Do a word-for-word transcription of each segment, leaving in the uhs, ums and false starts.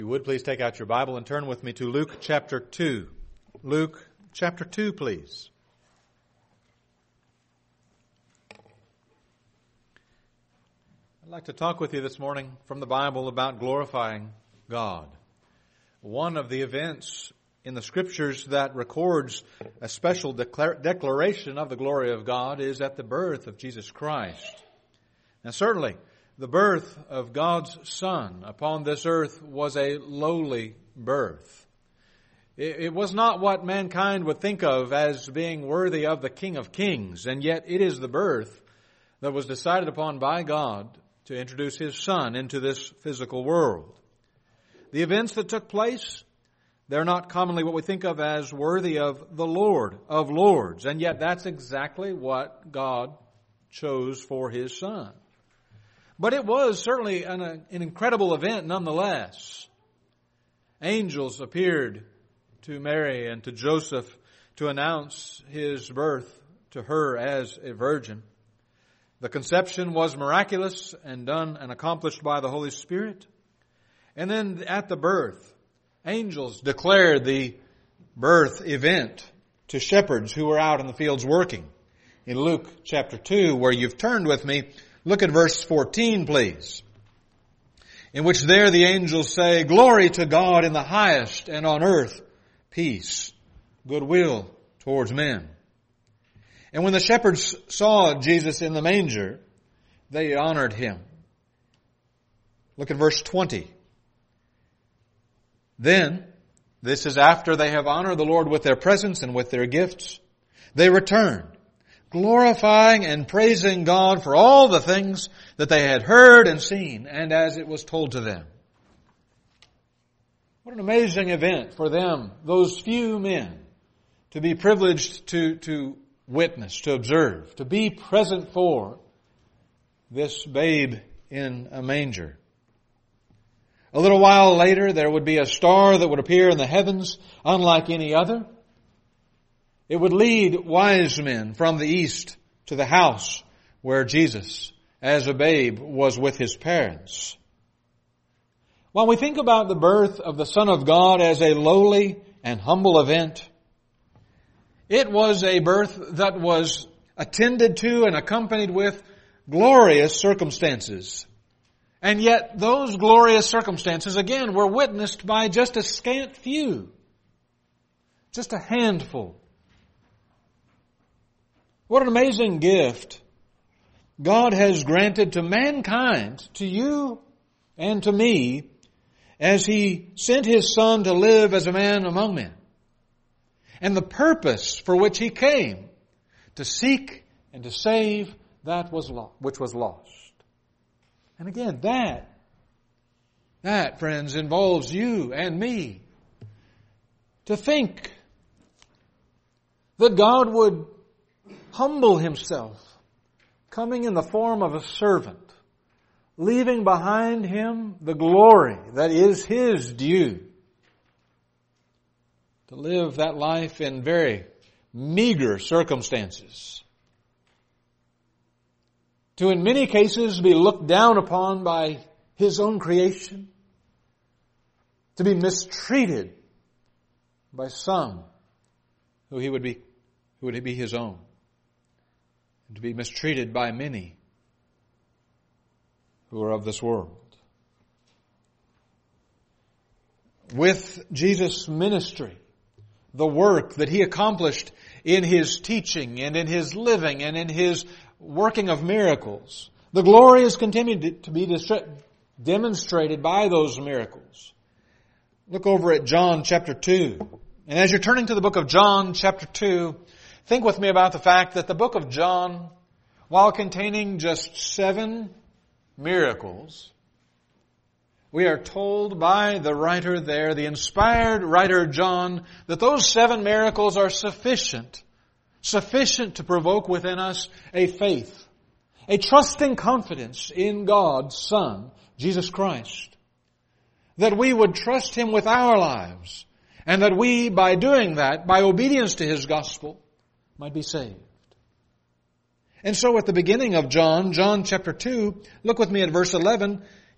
If you would please take out your Bible and turn with me to Luke chapter two. Luke chapter two, please. I'd like to talk with you this morning from the Bible about glorifying God. One of the events in the Scriptures that records a special declar- declaration of the glory of God is at the birth of Jesus Christ. Now certainly, the birth of God's Son upon this earth was a lowly birth. It was not what mankind would think of as being worthy of the King of Kings, and yet it is the birth that was decided upon by God to introduce His Son into this physical world. The events that took place, they're not commonly what we think of as worthy of the Lord of Lords, and yet that's exactly what God chose for His Son. But it was certainly an, an incredible event nonetheless. Angels appeared to Mary and to Joseph to announce His birth to her as a virgin. The conception was miraculous and done and accomplished by the Holy Spirit. And then at the birth, angels declared the birth event to shepherds who were out in the fields working. In Luke chapter two, where you've turned with me, look at verse fourteen, please. In which there the angels say, "Glory to God in the highest, and on earth peace, goodwill towards men." And when the shepherds saw Jesus in the manger, they honored Him. Look at verse twenty. Then, this is after they have honored the Lord with their presence and with their gifts, they returned, glorifying and praising God for all the things that they had heard and seen, and as it was told to them. What an amazing event for them, those few men, to be privileged to, to witness, to observe, to be present for this babe in a manger. A little while later, there would be a star that would appear in the heavens, unlike any other. It would lead wise men from the east to the house where Jesus, as a babe, was with His parents. When we think about the birth of the Son of God as a lowly and humble event, it was a birth that was attended to and accompanied with glorious circumstances. And yet those glorious circumstances, again, were witnessed by just a scant few, just a handful. What an amazing gift God has granted to mankind, to you and to me, as He sent His Son to live as a man among men. And the purpose for which He came, to seek and to save that was lost, which was lost. And again, that, that, friends, involves you and me. To think that God would humble Himself, coming in the form of a servant, leaving behind Him the glory that is His due, to live that life in very meager circumstances, to in many cases be looked down upon by His own creation, to be mistreated by some who He would be, who would be His own, and to be mistreated by many who are of this world. With Jesus' ministry, the work that He accomplished in His teaching and in His living and in His working of miracles, the glory is continued to be demonstrated by those miracles. Look over at John chapter two. And as you're turning to the book of John chapter two, think with me about the fact that the book of John, while containing just seven miracles, we are told by the writer there, the inspired writer John, that those seven miracles are sufficient, sufficient to provoke within us a faith, a trusting confidence in God's Son, Jesus Christ. That we would trust Him with our lives, and that we, by doing that, by obedience to His gospel, might be saved. And so at the beginning of John, John chapter two, look with me at verse eleven,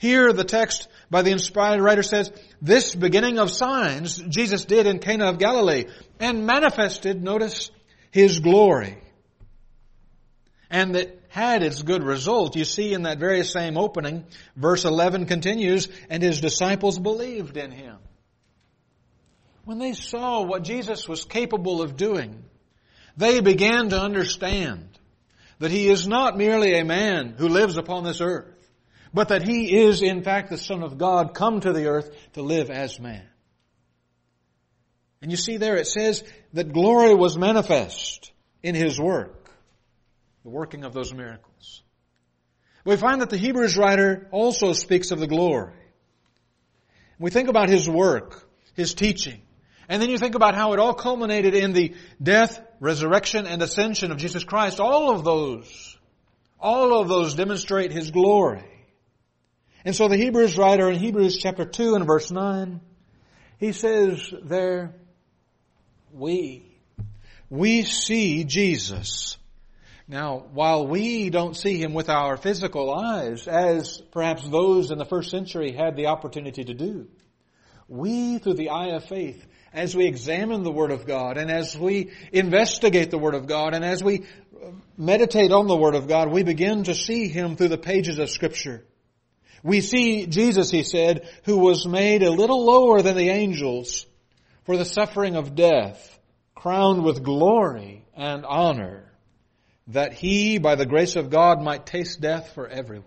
Here the text by the inspired writer says, this beginning of signs Jesus did in Cana of Galilee and manifested, notice, His glory. And that had its good result. You see in that very same opening, verse eleven continues, and His disciples believed in Him. When they saw what Jesus was capable of doing, they began to understand that He is not merely a man who lives upon this earth, but that He is in fact the Son of God come to the earth to live as man. And you see there it says that glory was manifest in His work, the working of those miracles. We find that the Hebrews writer also speaks of the glory. We think about His work, His teaching, and then you think about how it all culminated in the death, resurrection, and ascension of Jesus Christ. All of those, all of those demonstrate His glory. And so the Hebrews writer in Hebrews chapter two and verse nine, he says there, we, we see Jesus. Now, while we don't see Him with our physical eyes, as perhaps those in the first century had the opportunity to do, we, through the eye of faith, as we examine the Word of God, and as we investigate the Word of God, and as we meditate on the Word of God, we begin to see Him through the pages of Scripture. We see Jesus, he said, who was made a little lower than the angels for the suffering of death, crowned with glory and honor, that He, by the grace of God, might taste death for everyone.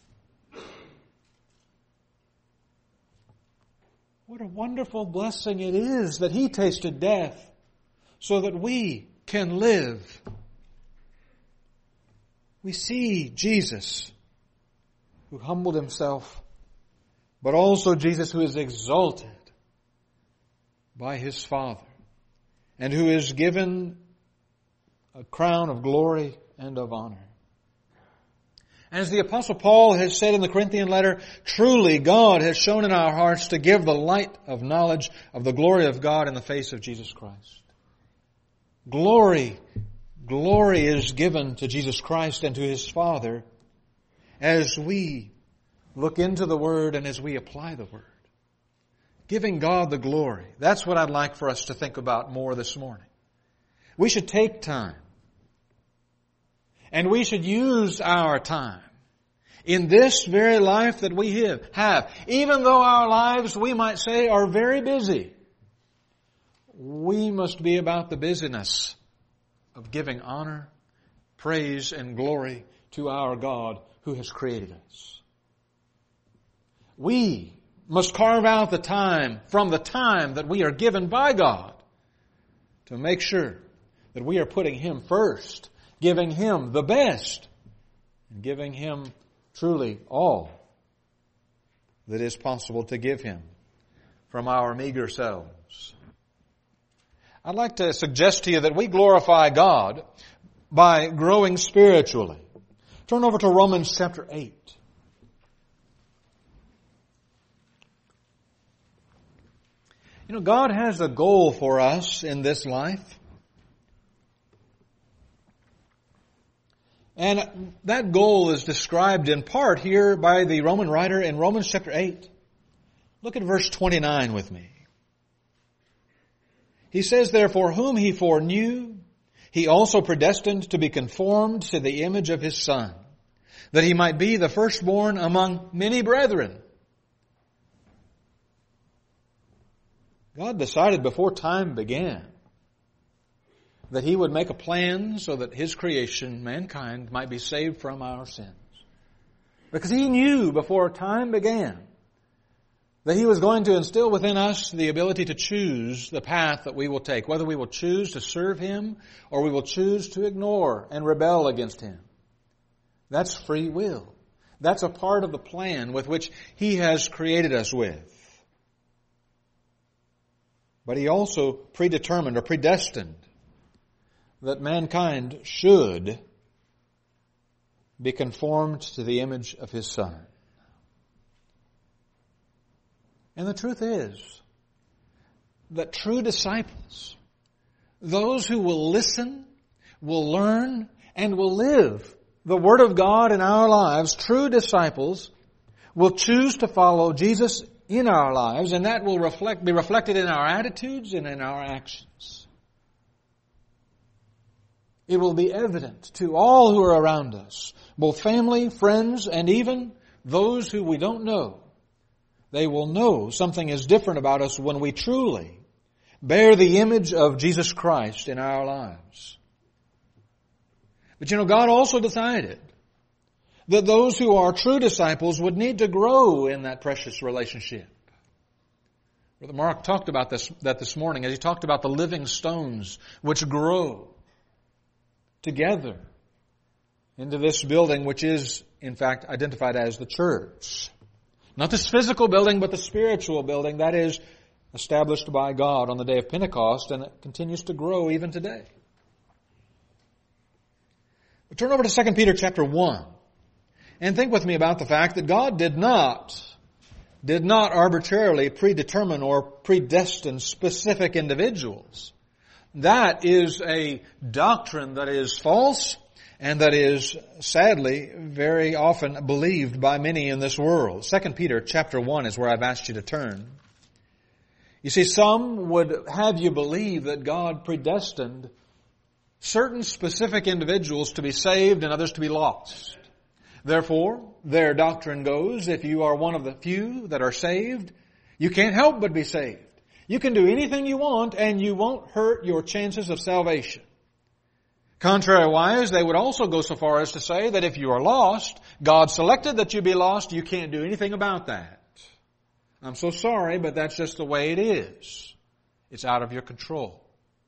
What a wonderful blessing it is that He tasted death so that we can live. We see Jesus who humbled Himself, but also Jesus who is exalted by His Father and who is given a crown of glory and of honor. As the Apostle Paul has said in the Corinthian letter, truly God has shone in our hearts to give the light of knowledge of the glory of God in the face of Jesus Christ. Glory, glory is given to Jesus Christ and to His Father as we look into the Word and as we apply the Word. Giving God the glory. That's what I'd like for us to think about more this morning. We should take time. And we should use our time in this very life that we have. Even though our lives, we might say, are very busy, we must be about the busyness of giving honor, praise, and glory to our God who has created us. We must carve out the time from the time that we are given by God to make sure that we are putting Him first, giving Him the best, and giving Him truly all that is possible to give Him from our meager selves. I'd like to suggest to you that we glorify God by growing spiritually. Turn over to Romans chapter eight. You know, God has a goal for us in this life. And that goal is described in part here by the Roman writer in Romans chapter eight. Look at verse twenty-nine with me. He says, therefore, whom He foreknew, He also predestined to be conformed to the image of His Son, that He might be the firstborn among many brethren. God decided before time began that He would make a plan so that His creation, mankind, might be saved from our sins. Because He knew before time began that He was going to instill within us the ability to choose the path that we will take, whether we will choose to serve Him or we will choose to ignore and rebel against Him. That's free will. That's a part of the plan with which He has created us with. But He also predetermined or predestined that mankind should be conformed to the image of His Son. And the truth is that true disciples, those who will listen, will learn, and will live the Word of God in our lives, true disciples, will choose to follow Jesus in our lives, and that will reflect, be reflected in our attitudes and in our actions. It will be evident to all who are around us, both family, friends, and even those who we don't know. They will know something is different about us when we truly bear the image of Jesus Christ in our lives. But you know, God also decided that those who are true disciples would need to grow in that precious relationship. Brother Mark talked about this, that this morning as he talked about the living stones which grow together into this building which is, in fact, identified as the church. Not this physical building, but the spiritual building that is established by God on the day of Pentecost, and it continues to grow even today. But turn over to Second Peter chapter one and think with me about the fact that God did not, did not arbitrarily predetermine or predestine specific individuals. That is a doctrine that is false and that is sadly very often believed by many in this world. Second Peter chapter one is where I've asked you to turn. You see, some would have you believe that God predestined certain specific individuals to be saved and others to be lost. Therefore, their doctrine goes, if you are one of the few that are saved, you can't help but be saved. You can do anything you want and you won't hurt your chances of salvation. Contrariwise, they would also go so far as to say that if you are lost, God selected that you be lost, you can't do anything about that. I'm so sorry, but that's just the way it is. It's out of your control.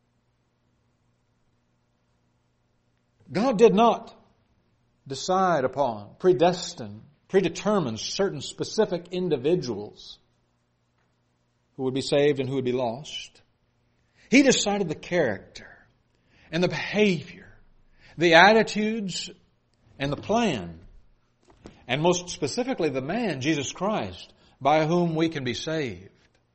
God did not decide upon, predestine, predetermine certain specific individuals who would be saved and who would be lost. He decided the character and the behavior, the attitudes and the plan, and most specifically the man, Jesus Christ, by whom we can be saved.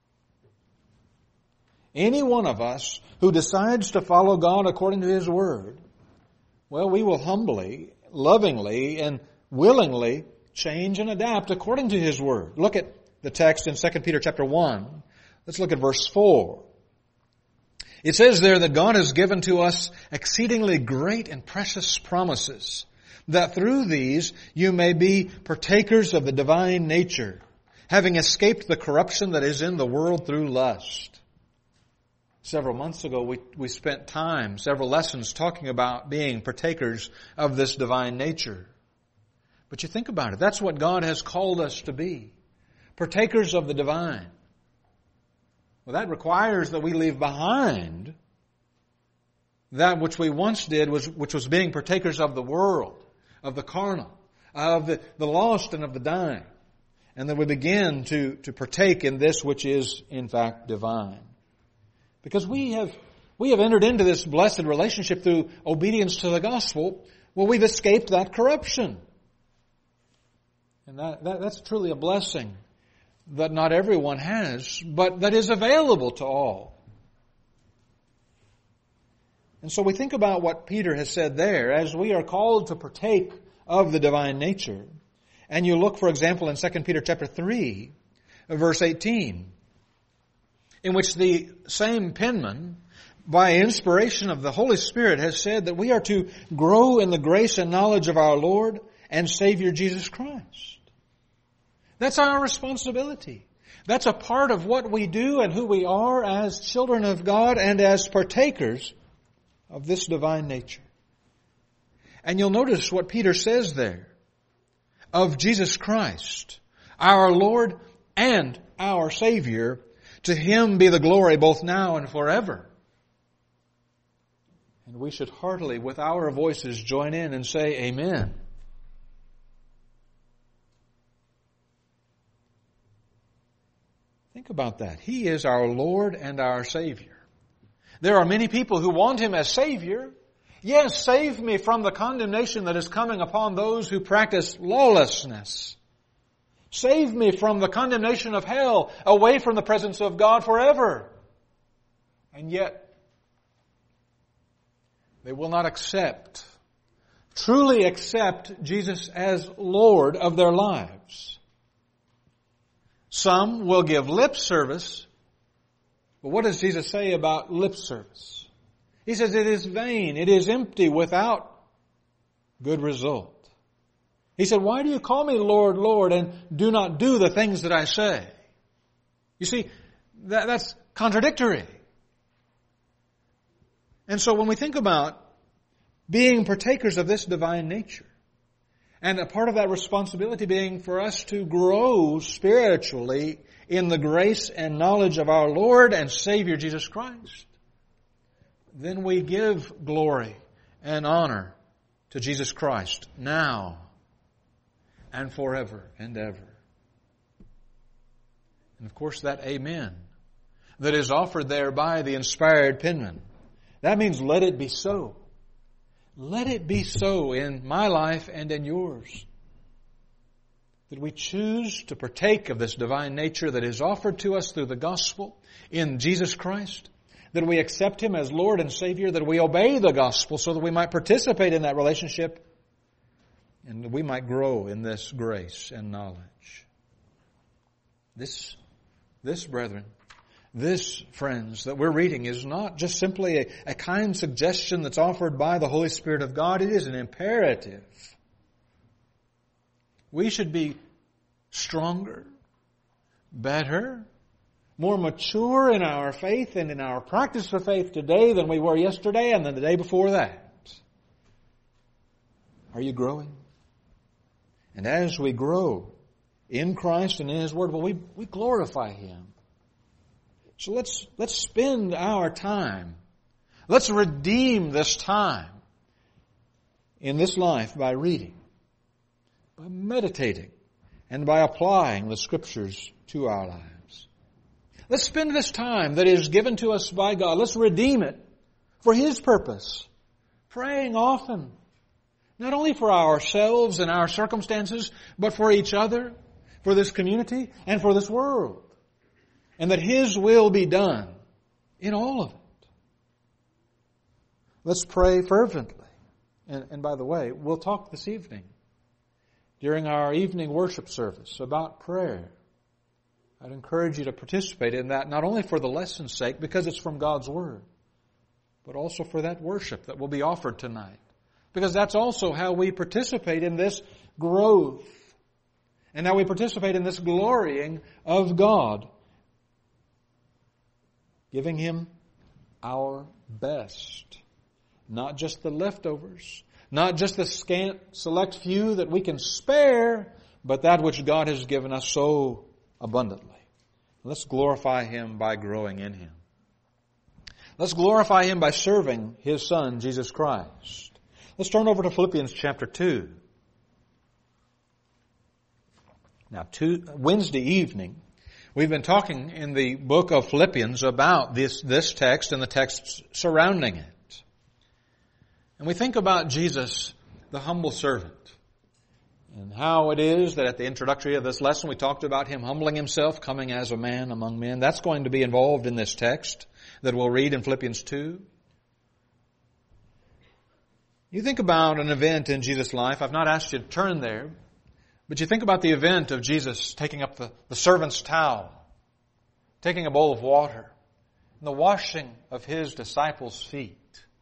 Any one of us who decides to follow God according to His Word, well, we will humbly, lovingly, and willingly change and adapt according to His Word. Look at the text in Second Peter chapter one. Let's look at verse four. It says there that God has given to us exceedingly great and precious promises, that through these you may be partakers of the divine nature, having escaped the corruption that is in the world through lust. Several months ago, we, we spent time, several lessons, talking about being partakers of this divine nature. But you think about it, that's what God has called us to be. Partakers of the divine. Well, that requires that we leave behind that which we once did, was, which was being partakers of the world, of the carnal, of the, the lost and of the dying. And that we begin to, to partake in this which is, in fact, divine. Because we have, we have entered into this blessed relationship through obedience to the gospel. Well, we've escaped that corruption. And that, that, that's truly a blessing that not everyone has, but that is available to all. And so we think about what Peter has said there, as we are called to partake of the divine nature. And you look, for example, in Second Peter chapter three, verse eighteen, in which the same penman, by inspiration of the Holy Spirit, has said that we are to grow in the grace and knowledge of our Lord and Savior Jesus Christ. That's our responsibility. That's a part of what we do and who we are as children of God and as partakers of this divine nature. And you'll notice what Peter says there of Jesus Christ, our Lord and our Savior. To Him be the glory both now and forever. And we should heartily, with our voices, join in and say amen. Think about that. He is our Lord and our Savior. There are many people who want Him as Savior. Yes, save me from the condemnation that is coming upon those who practice lawlessness. Save me from the condemnation of hell, away from the presence of God forever. And yet, they will not accept, truly accept Jesus as Lord of their lives. Some will give lip service. But what does Jesus say about lip service? He says it is vain, it is empty, without good result. He said, why do you call me Lord, Lord, and do not do the things that I say? You see, that, that's contradictory. And so when we think about being partakers of this divine nature, and a part of that responsibility being for us to grow spiritually in the grace and knowledge of our Lord and Savior Jesus Christ, then we give glory and honor to Jesus Christ now and forever and ever. And of course that amen that is offered there by the inspired penman, that means let it be so. Let it be so in my life and in yours. That we choose to partake of this divine nature that is offered to us through the gospel in Jesus Christ. That we accept Him as Lord and Savior. That we obey the gospel so that we might participate in that relationship. And that we might grow in this grace and knowledge. This, this, brethren, this, friends, that we're reading is not just simply a, a kind suggestion that's offered by the Holy Spirit of God. It is an imperative. We should be stronger, better, more mature in our faith and in our practice of faith today than we were yesterday and than the day before that. Are you growing? And as we grow in Christ and in His Word, well, we, we glorify Him. So let's, let's spend our time. Let's redeem this time in this life by reading, by meditating, and by applying the Scriptures to our lives. Let's spend this time that is given to us by God. Let's redeem it for His purpose. Praying often, not only for ourselves and our circumstances, but for each other, for this community, and for this world. And that His will be done in all of it. Let's pray fervently. And, and by the way, we'll talk this evening during our evening worship service about prayer. I'd encourage you to participate in that, not only for the lesson's sake, because it's from God's Word, but also for that worship that will be offered tonight. Because that's also how we participate in this growth. And how we participate in this glorying of God. Giving Him our best. Not just the leftovers. Not just the scant, select few that we can spare, but that which God has given us so abundantly. Let's glorify Him by growing in Him. Let's glorify Him by serving His Son, Jesus Christ. Let's turn over to Philippians chapter two. Now, two, Wednesday evening, we've been talking in the book of Philippians about this, this text and the texts surrounding it. And we think about Jesus, the humble servant, and how it is that at the introductory of this lesson we talked about Him humbling Himself, coming as a man among men. That's going to be involved in this text that we'll read in Philippians two. You think about an event in Jesus' life. I've not asked you to turn there. But you think about the event of Jesus taking up the, the servant's towel, taking a bowl of water, and the washing of His disciples' feet.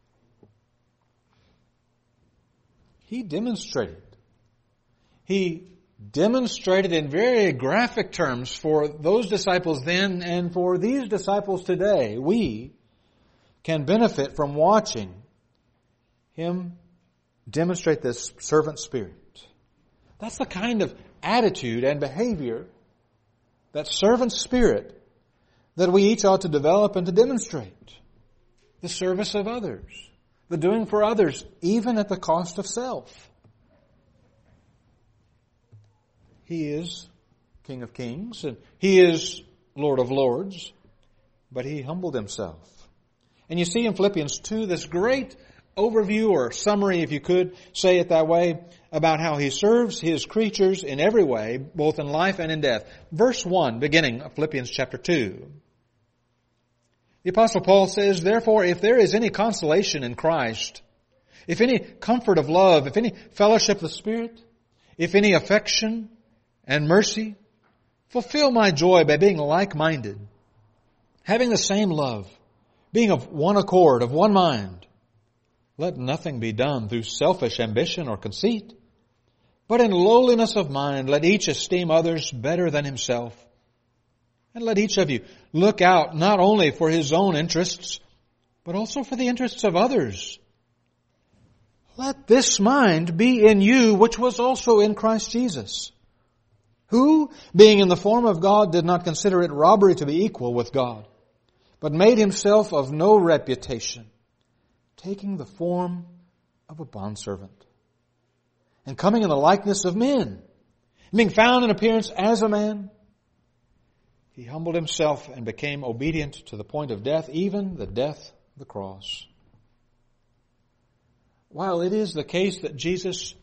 He demonstrated. He demonstrated in very graphic terms for those disciples then and for these disciples today. We can benefit from watching Him demonstrate this servant spirit. That's the kind of attitude and behavior, that servant spirit, that we each ought to develop and to demonstrate. The service of others. The doing for others, even at the cost of self. He is King of Kings, and He is Lord of Lords, but He humbled Himself. And you see in Philippians two this great overview or summary, if you could say it that way, about how He serves His creatures in every way, both in life and in death. Verse one, beginning of Philippians chapter two. The Apostle Paul says, "Therefore, if there is any consolation in Christ, if any comfort of love, if any fellowship of the Spirit, if any affection and mercy, Fulfill my joy by being like-minded, having the same love, being of one accord, of one mind. Let nothing be done through selfish ambition or conceit, but in lowliness of mind let each esteem others better than himself. And let each of you look out not only for his own interests, but also for the interests of others. Let this mind be in you, which was also in Christ Jesus, who, being in the form of God, did not consider it robbery to be equal with God, but made himself of no reputation, taking the form of a bondservant, and coming in the likeness of men, being found in appearance as a man, he humbled himself and became obedient to the point of death, even the death of the cross. While it is the case that Jesus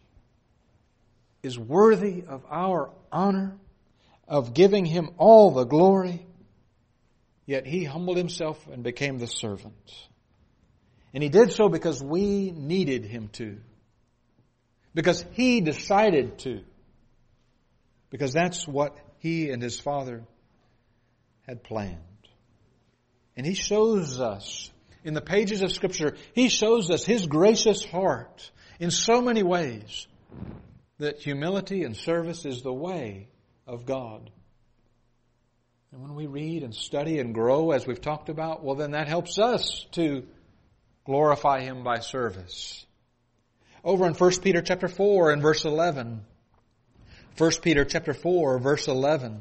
is worthy of our honor, of giving him all the glory, yet he humbled himself and became the servant. And he did so because we needed him to. Because he decided to. Because that's what he and his Father had planned. And he shows us, in the pages of Scripture, he shows us his gracious heart in so many ways that humility and service is the way of God. And when we read and study and grow, as we've talked about, well, then that helps us to glorify him by service. Over in First Peter chapter four and verse eleven. First Peter chapter four, verse eleven.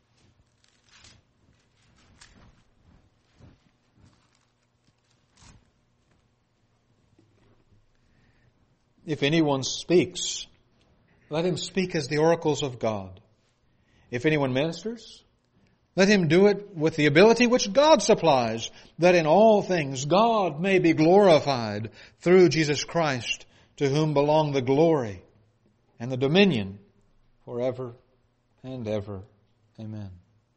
If anyone speaks, let him speak as the oracles of God. If anyone ministers, let him do it with the ability which God supplies, that in all things God may be glorified through Jesus Christ, to whom belong the glory and the dominion forever and ever. Amen.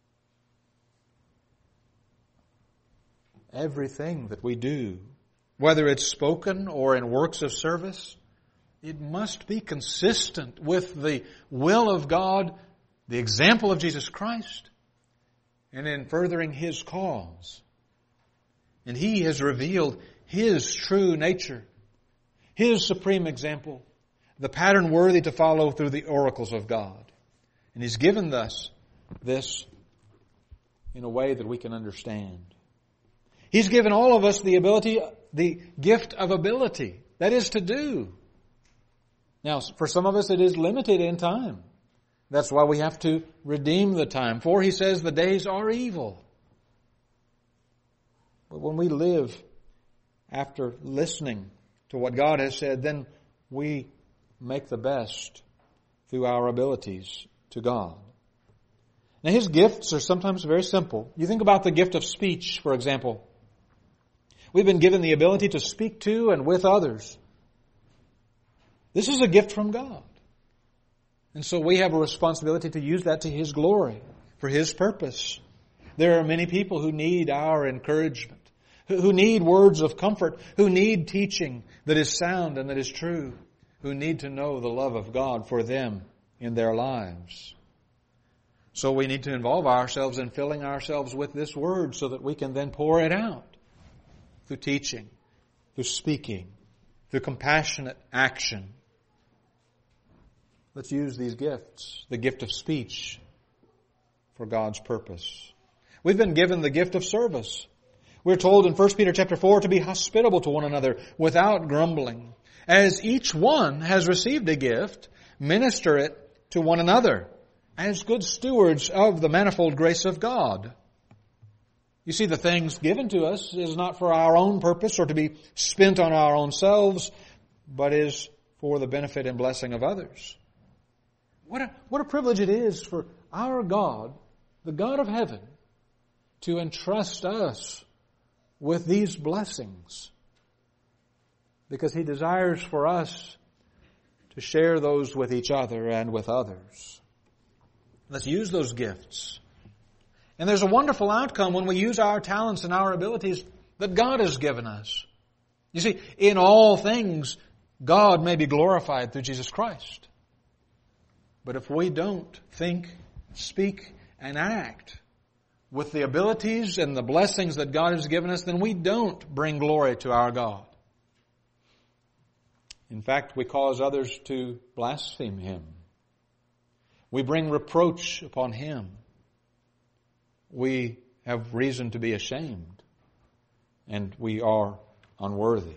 Everything that we do, whether it's spoken or in works of service, it must be consistent with the will of God, the example of Jesus Christ, and in furthering his cause. And he has revealed his true nature, his supreme example, the pattern worthy to follow through the oracles of God. And he's given us this in a way that we can understand. He's given all of us the ability, the gift of ability, that is to do. Now, for some of us it is limited in time. That's why we have to redeem the time. For he says the days are evil. But when we live after listening to what God has said, then we make the best through our abilities to God. Now his gifts are sometimes very simple. You think about the gift of speech, for example. We've been given the ability to speak to and with others. This is a gift from God. And so we have a responsibility to use that to his glory, for his purpose. There are many people who need our encouragement, who need words of comfort, who need teaching that is sound and that is true, who need to know the love of God for them in their lives. So we need to involve ourselves in filling ourselves with this word so that we can then pour it out through teaching, through speaking, through compassionate action. Let's use these gifts, the gift of speech, for God's purpose. We've been given the gift of service. We're told in First Peter chapter four to be hospitable to one another without grumbling. As each one has received a gift, minister it to one another as good stewards of the manifold grace of God. You see, the things given to us is not for our own purpose or to be spent on our own selves, but is for the benefit and blessing of others. What a, what a privilege it is for our God, the God of heaven, to entrust us with these blessings, because he desires for us to share those with each other and with others. Let's use those gifts. And there's a wonderful outcome when we use our talents and our abilities that God has given us. You see, in all things, God may be glorified through Jesus Christ. But if we don't think speak, and act with the abilities and the blessings that God has given us, then we don't bring glory to our God. In fact, we cause others to blaspheme Him. We bring reproach upon Him. We have reason to be ashamed, and we are unworthy.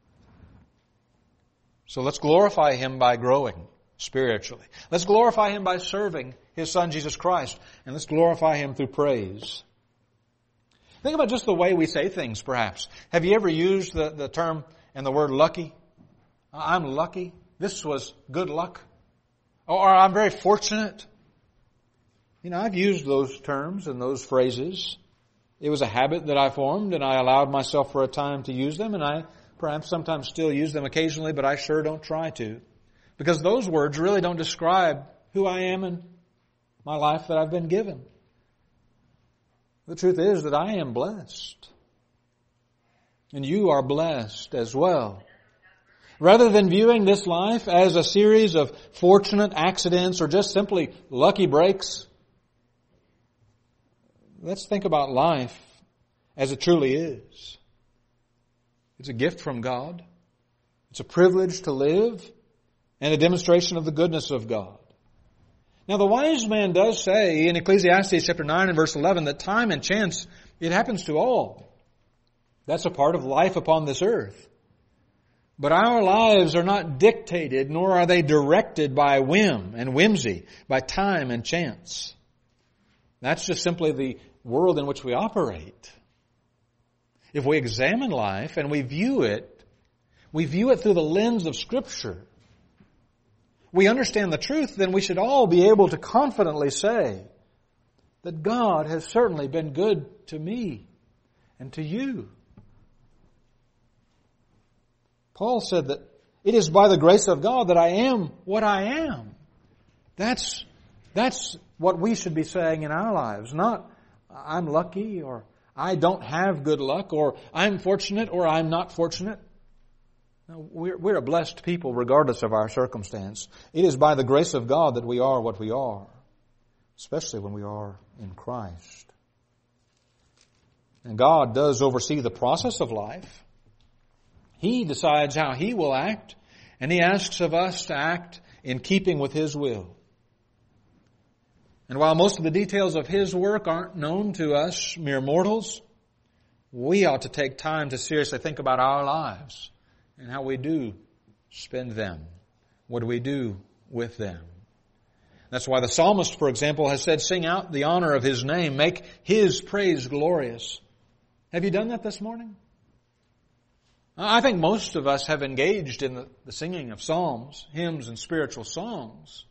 So let's glorify Him by growing spiritually. Let's glorify Him by serving His Son, Jesus Christ. And let's glorify Him through praise. Think about just the way we say things, perhaps. Have you ever used the, the term and the word lucky? I'm lucky. This was good luck. Or I'm very fortunate. You know, I've used those terms and those phrases. It was a habit that I formed, and I allowed myself for a time to use them, and I perhaps sometimes still use them occasionally, but I sure don't try to. Because those words really don't describe who I am and my life that I've been given. The truth is that I am blessed. And you are blessed as well. Rather than viewing this life as a series of fortunate accidents or just simply lucky breaks, let's think about life as it truly is. It's a gift from God. It's a privilege to live and a demonstration of the goodness of God. Now the wise man does say in Ecclesiastes chapter nine and verse eleven that time and chance, it happens to all. That's a part of life upon this earth. But our lives are not dictated, nor are they directed by whim and whimsy, by time and chance. That's just simply the world in which we operate. If we examine life and we view it, we view it through the lens of Scripture, we understand the truth, then we should all be able to confidently say that God has certainly been good to me and to you. Paul said that it is by the grace of God that I am what I am. That's, that's what we should be saying in our lives. Not, I'm lucky, or I don't have good luck, or I'm fortunate, or I'm not fortunate. No, we're, we're a blessed people regardless of our circumstance. It is by the grace of God that we are what we are, especially when we are in Christ. And God does oversee the process of life. He decides how He will act, and He asks of us to act in keeping with His will. And while most of the details of His work aren't known to us mere mortals, we ought to take time to seriously think about our lives and how we do spend them. What do we do with them? That's why the psalmist, for example, has said, sing out the honor of His name, make His praise glorious. Have you done that this morning? I think most of us have engaged in the, the singing of psalms, hymns, and spiritual songs.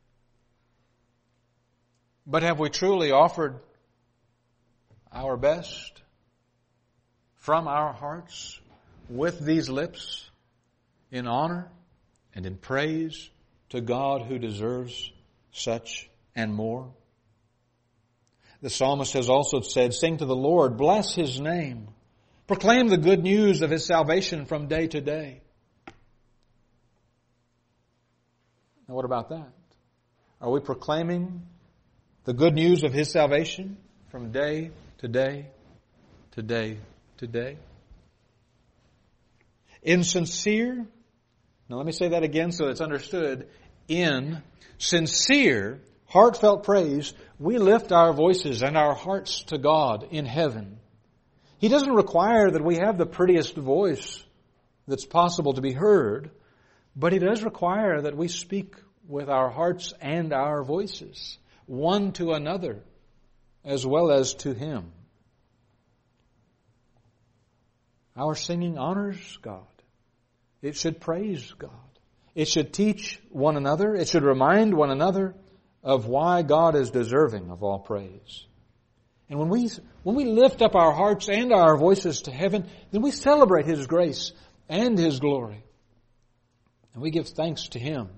But have we truly offered our best from our hearts with these lips in honor and in praise to God who deserves such and more? The psalmist has also said, sing to the Lord, bless His name, proclaim the good news of His salvation from day to day. Now what about that? Are we proclaiming the good news of His salvation from day to day to day to day? In sincere, now let me say that again so it's understood. In sincere, heartfelt praise, we lift our voices and our hearts to God in heaven. He doesn't require that we have the prettiest voice that's possible to be heard, but He does require that we speak with our hearts and our voices, one to another, as well as to Him. Our singing honors God. It should praise God. It should teach one another. It should remind one another of why God is deserving of all praise. And when we, when we lift up our hearts and our voices to heaven, then we celebrate His grace and His glory. And we give thanks to Him.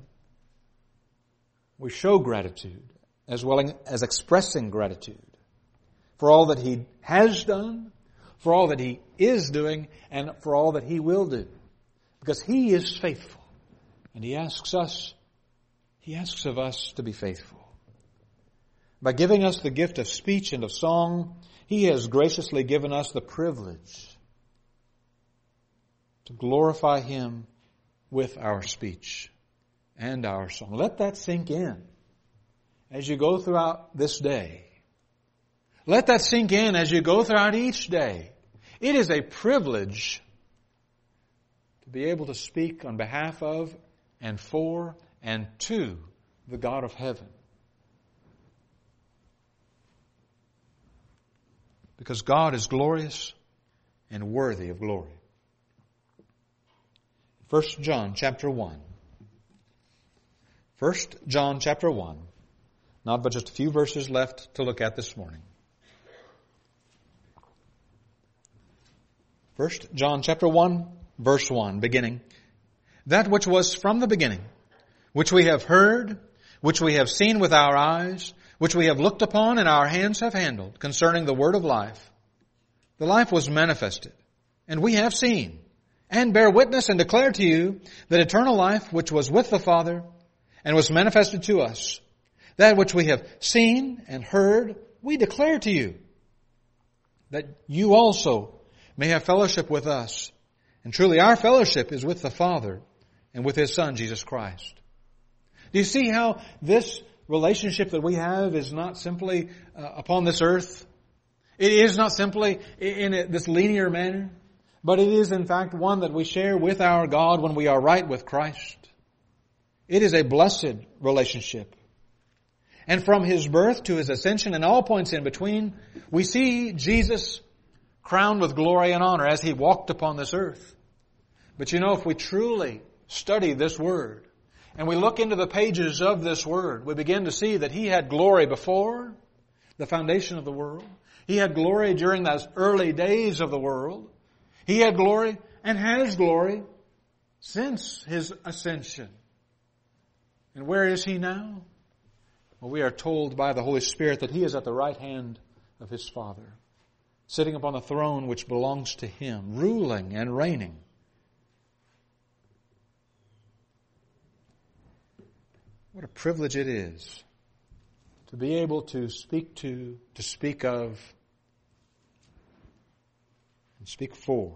We show gratitude as well as expressing gratitude for all that He has done, for all that He is doing, and for all that He will do. Because He is faithful. And He asks us, He asks of us to be faithful. By giving us the gift of speech and of song, He has graciously given us the privilege to glorify Him with our speech and our song. Let that sink in as you go throughout this day. Let that sink in as you go throughout each day. It is a privilege to be able to speak on behalf of and for and to the God of heaven. Because God is glorious and worthy of glory. First John chapter one. First John chapter one. Not but just a few verses left to look at this morning. First John chapter one, verse one, beginning. That which was from the beginning, which we have heard, which we have seen with our eyes, which we have looked upon and our hands have handled, concerning the word of life. The life was manifested, and we have seen, and bear witness and declare to you that eternal life which was with the Father and was manifested to us, that which we have seen and heard, we declare to you, that you also may have fellowship with us. And truly our fellowship is with the Father and with His Son, Jesus Christ. Do you see how this relationship that we have is not simply uh, upon this earth? It is not simply in a, this linear manner, but it is in fact one that we share with our God when we are right with Christ. It is a blessed relationship. And from His birth to His ascension and all points in between, we see Jesus crowned with glory and honor as He walked upon this earth. But you know, if we truly study this Word, and we look into the pages of this Word, we begin to see that He had glory before the foundation of the world. He had glory during those early days of the world. He had glory and has glory since His ascension. And where is He now? Well, we are told by the Holy Spirit that He is at the right hand of His Father, sitting upon a throne which belongs to Him, ruling and reigning. What a privilege it is to be able to speak to, to speak of, and speak for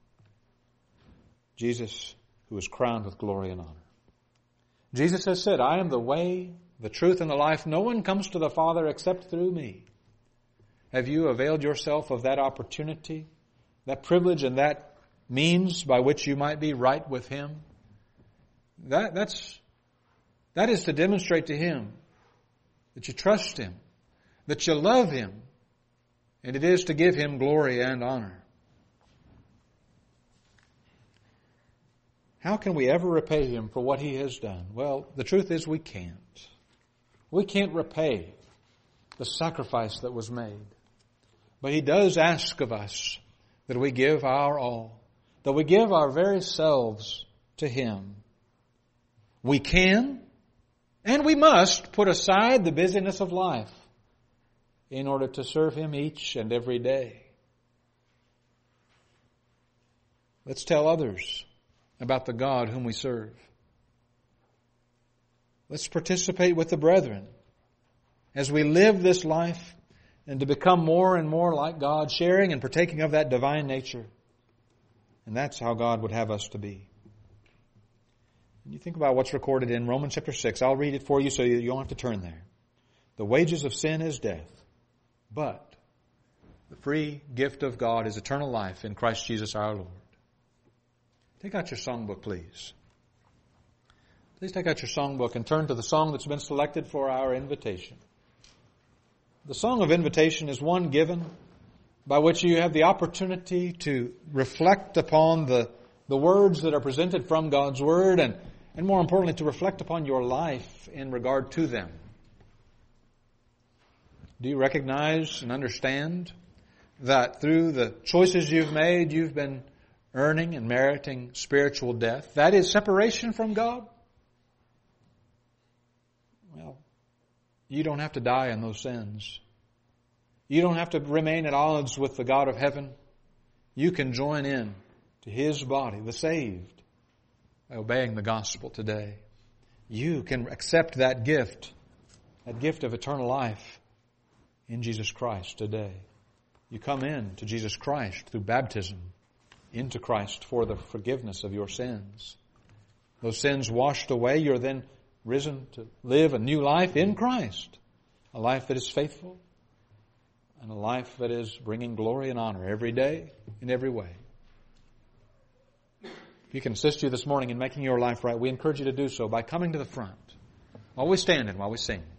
Jesus, who is crowned with glory and honor. Jesus has said, I am the way, the truth, and the life. No one comes to the Father except through me. Have you availed yourself of that opportunity, that privilege, and that means by which you might be right with Him? That, that's, that is to demonstrate to Him that you trust Him, that you love Him, and it is to give Him glory and honor. How can we ever repay Him for what He has done? Well, the truth is we can't. We can't repay the sacrifice that was made. But He does ask of us that we give our all, that we give our very selves to Him. We can and we must put aside the busyness of life in order to serve Him each and every day. Let's tell others about the God whom we serve. Let's participate with the brethren as we live this life and to become more and more like God, sharing and partaking of that divine nature. And that's how God would have us to be. When you think about what's recorded in Romans chapter six, I'll read it for you so you don't have to turn there. The wages of sin is death, but the free gift of God is eternal life in Christ Jesus our Lord. Take out your songbook, please. Please take out your songbook and turn to the song that's been selected for our invitation. The song of invitation is one given by which you have the opportunity to reflect upon the, the words that are presented from God's Word and, and more importantly, to reflect upon your life in regard to them. Do you recognize and understand that through the choices you've made, you've been earning and meriting spiritual death? That is separation from God. Well, you don't have to die in those sins. You don't have to remain at odds with the God of heaven. You can join in to His body, the saved, by obeying the gospel today. You can accept that gift, that gift of eternal life in Jesus Christ today. You come in to Jesus Christ through baptism, into Christ for the forgiveness of your sins. Those sins washed away, you're then risen to live a new life in Christ. A life that is faithful and a life that is bringing glory and honor every day in every way. If you can assist you this morning in making your life right, we encourage you to do so by coming to the front while we stand and while we sing.